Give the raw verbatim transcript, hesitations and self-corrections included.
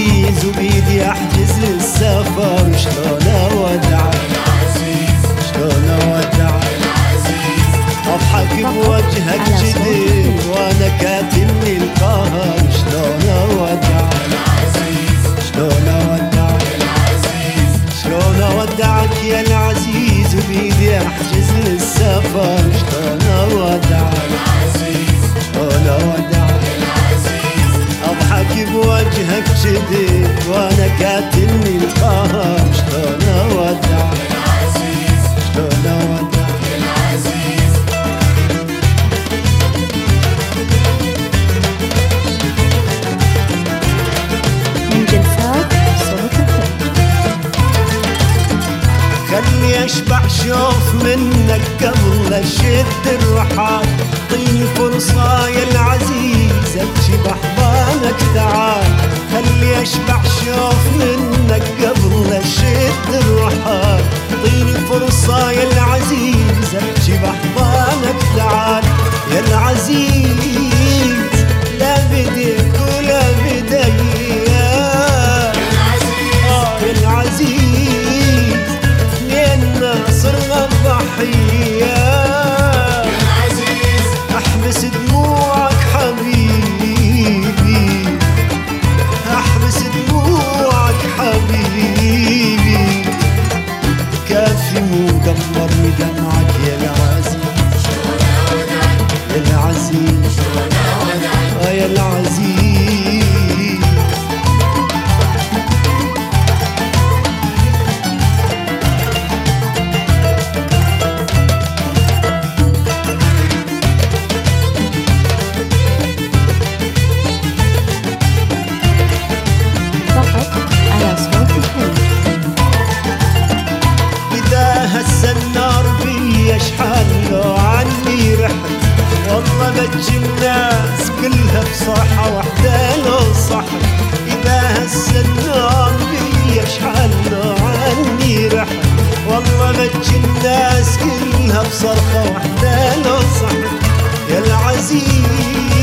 العزيز وبيدي احجز السفر، شلون اودعك شلون اودعك اضحك بوجهك جديد وانا كاتمني القهر، شلون اودعك شلون اودعك شلون اودعك يا العزيز وبيدي احجز السفر، شلون اودعك شلون اودعك اضحك بوجهك جديد وانا كاتمني القهر، شلون اودعك شلون اودعك من جلسات صوت الخير. خلي اشبع شوف منك قبل اشد الرحال، طيني فرصة يا العزيز ابكي باحضانك تعال، خلي اشبع شوف منك قبل اشد الرحال، طيني فرصة يا العزيز ابكي باحضانك تعال، يا العزيز لا بديك ولا بدي يا العزيز، اثنيننا صرنا الضحية، احبس دموعك حبيبي احبس دموعك حبيبي، كافي مدمرني دمعك يا العزيز يا العزيز آه يا العزيز. النار بي اشحال لو عني رحت، والله بجي الناس كلها بصحة واحدة لو صحت، إذا هس النار بي اشحال لو عني رحت، والله بجي الناس كلها بصرخة واحدة لو صحت، يا العزيز